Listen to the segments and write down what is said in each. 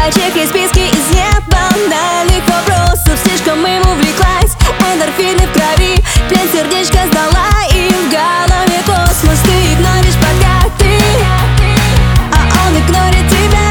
девочек и списки из небанальных вопросов. Слишком им увлеклась, эндорфины в крови, плен сердечко сдала, и в голове космос. Ты игноришь плакаты, а он игнорит тебя.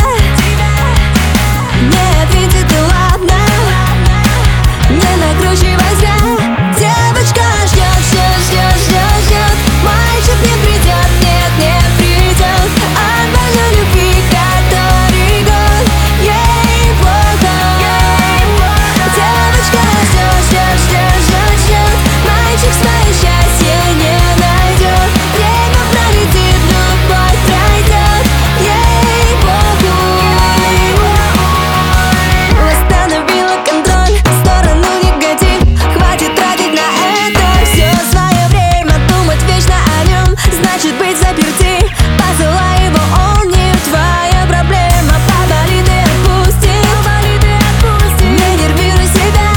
Не ответит и ладно, не накручивай зря. Девочка ждет, ждет, ждет, ждет, ждет. Мальчик не придет, нет, не придет. От больной любви, который год, ей плохо. Девочка ждет, ждет, ждет, ждет, ждет. Мальчик свое счастье не найдет. Время пролетит, любовь пройдет, ей похуй. Восстановила контроль, в сторону негатив. Хватит тратить на это все свое время. Думать вечно о нем, значит быть заперти. Посылай его, он не твоя проблема. Поболит и отпусти, не нервируй себя.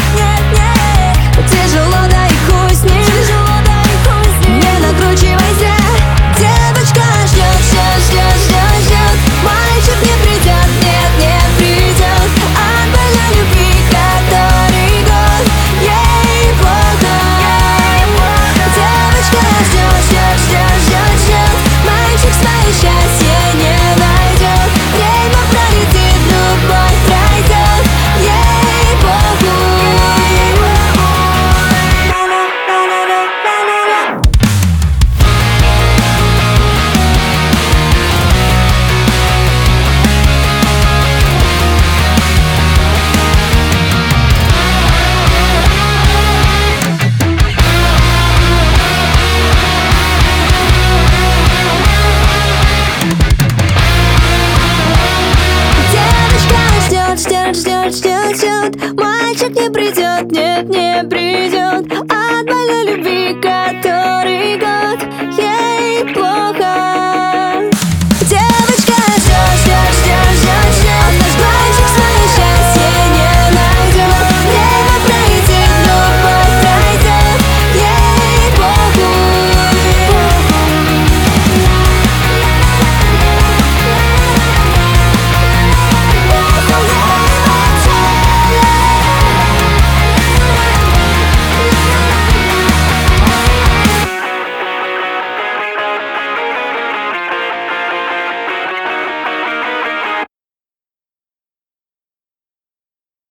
Тяжело, да и хуй с ним, не накручивай зря. Девочка ждет, ждет, ждет, ждет, ждет. Мальчик не придет, нет, не придет. От больной любви, который год, ей плохо. Девочка ждет, ждет, ждет, ждет, ждет. Мальчик свое счастье не найдет. Время пролетит, любовь пройдет, ей похуй. Девочка ждет, ждет, ждет, ждет, ждет. Мальчик не придет, нет, не придет.